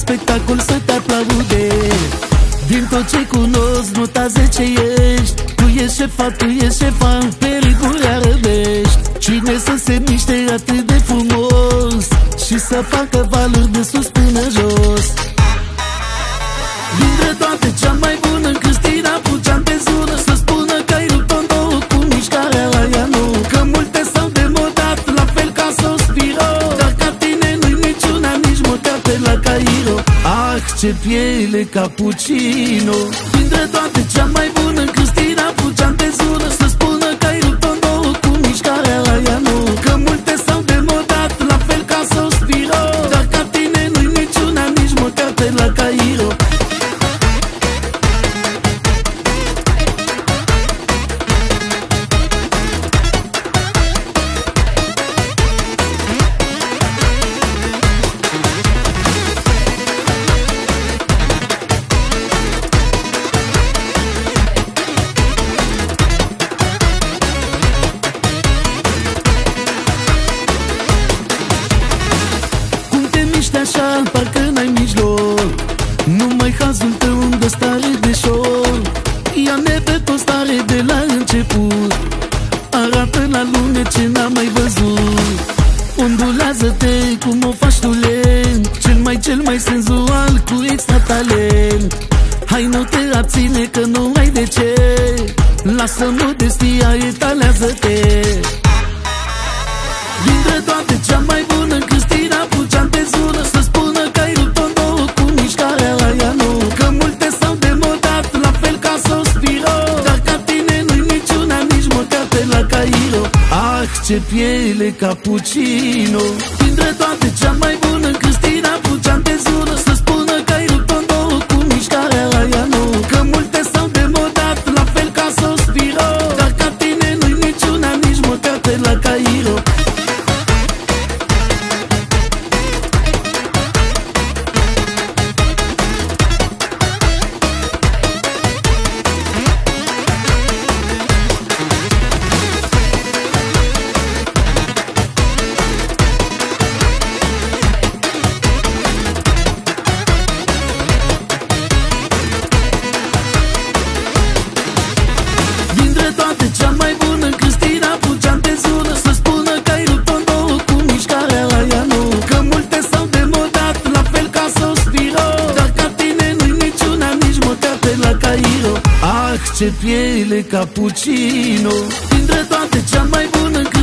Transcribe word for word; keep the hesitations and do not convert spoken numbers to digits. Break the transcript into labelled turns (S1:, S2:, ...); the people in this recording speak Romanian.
S1: spectacol să te aplaude. Din tot ce cunosc, nota zece ești. Tu ești șefa, tu ești șefa, pe ritmuri arăbești. Cine să se miște atât de frumos și să facă valuri de sus până jos? Dintre toate cea mai bună, Cristina Pucean te sună să spună că ai rupt-o în două cu mișcarea la ea, nu. Că multe s-au demodat, la fel ca Sospiro, dar ca tine nu-i niciuna, nici măcar pe la Cairo. Ah, ce piele cappuccino. Dintre toate cea mai bună, Cristina Pucean te sună să spună că ai rupt-o în două cu mișcarea la ea, nu. Că multe s-au demodat, la fel ca Sospiro, dar ca tine nu-i niciuna, nici măcar pe la Cairo. Așa, parcă n-ai mijloc. Numai hazul tău îmi dă stare de șoc. Ia-ne pe tot stare de la început. Arată la lume ce n-am mai văzut. Ondulează-te cum o faci tu lent, cel mai, cel mai senzual cu extra talent. Hai, nu te abține că nu ai de ce. Lasă modestia, etalează-te. Dintre toate cea mai bună, Cristina Pucean te sună să spună că ai rupt-o în două cu mișcarea la ea, nu. Că multe s-au demodat, la fel ca Sospiro, dar ca tine nu-i niciuna, nici măcar pe la Cairo. Ah, ce piele cappuccino. Dintre toate cea mai bună, Cristina Pucean te sună să spună că ai rupt-o în două cu mișcarea la ea, nu. Că multe s-au demodat, la fel ca Sospiro, dar ca tine nu-i niciuna, nici măcar pe la Cairo. Cea mai bună, Cristina Pucean te sună să spună că ai rupt-o în două cu mișcarea la ea, nu. Că multe s-au demodat, la fel ca Sospiro, dar ca tine nu-i niciuna, nici măcar pe la Cairo. Ah, ce piele cappuccino. Dintre toate cea mai bună,